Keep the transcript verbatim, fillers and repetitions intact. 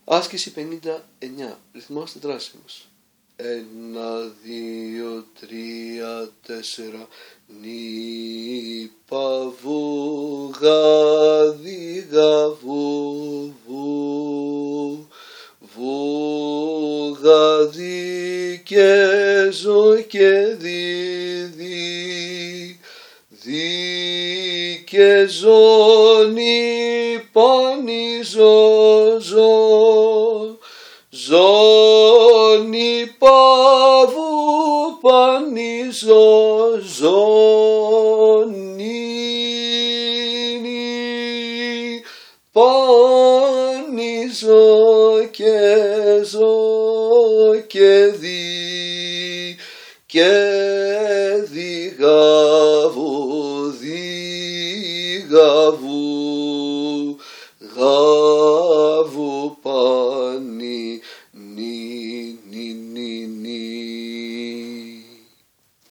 Άσκηση πενήντα εννιά. Ρυθμός τετράσημος. Ένα, δύο, τρία, τέσσερα. Νι, πα, βου, γα, δι, γα, βου, βου. Βου, γα, δι, και, ζω, και, δι, δι. Δι, και, ζω, νι, πα, νι, ζω, ζω. Ζω, νι, πα, βου, πα, νι, ζω, ζω, νι, νι, πα, νι, ζω, και, ζω, και, δι, και,